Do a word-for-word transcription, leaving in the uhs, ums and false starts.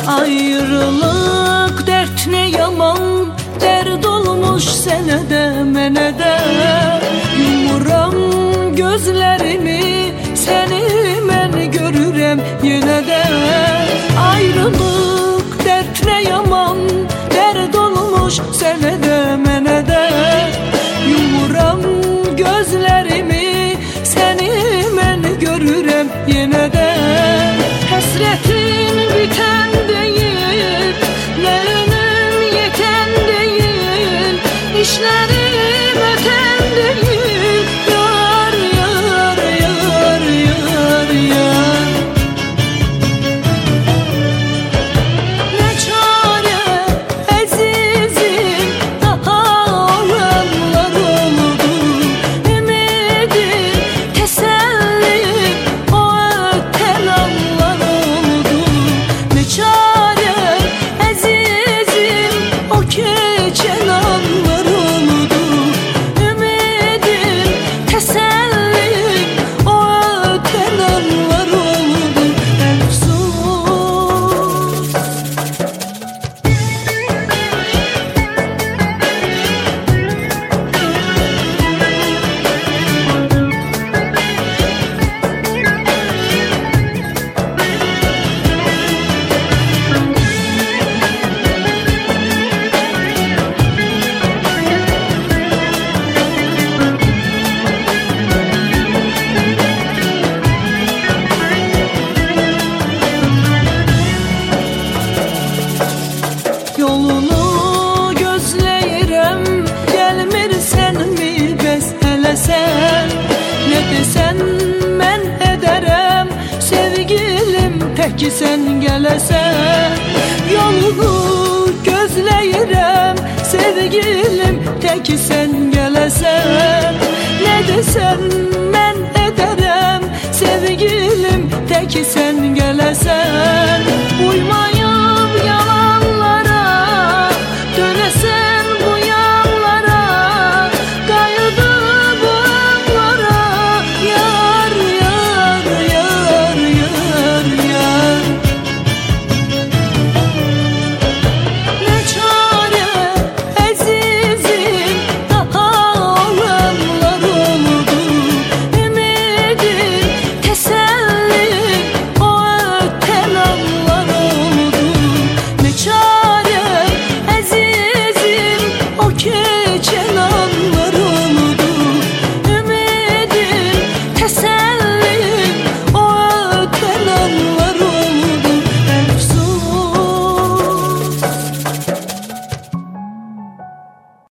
Ayrılık dert ne yaman, dert olmuş sene de mene de. Yumuram gözlerimi, seni ben görürem yine de. Ayrılık dert ne yaman, dert olmuş sene de mene de. Yumuram gözlerimi, seni ben görürem yine de. Hasretin biten değil, ne önüm yeten değil, işlerim öten değil. Yar yar yar yar yar. Ne çare azizim, daha olanlar oldu. Ümidim, tesellim, o öten anlar oldu. Ne çare azizim, o geçen anlar oldu. Ümidim, tesellim, o öten anlar oldu. Efsus. Yolunu gözleyirem, gelmirsen mi bəs hələ sən? Ne desen mən ederem, sevgilim teki sen gələsən. Yolunu gözleyirem, sevgilim teki sen gələsən. Ne desen mən ederem, sevgilim teki sen gələsən.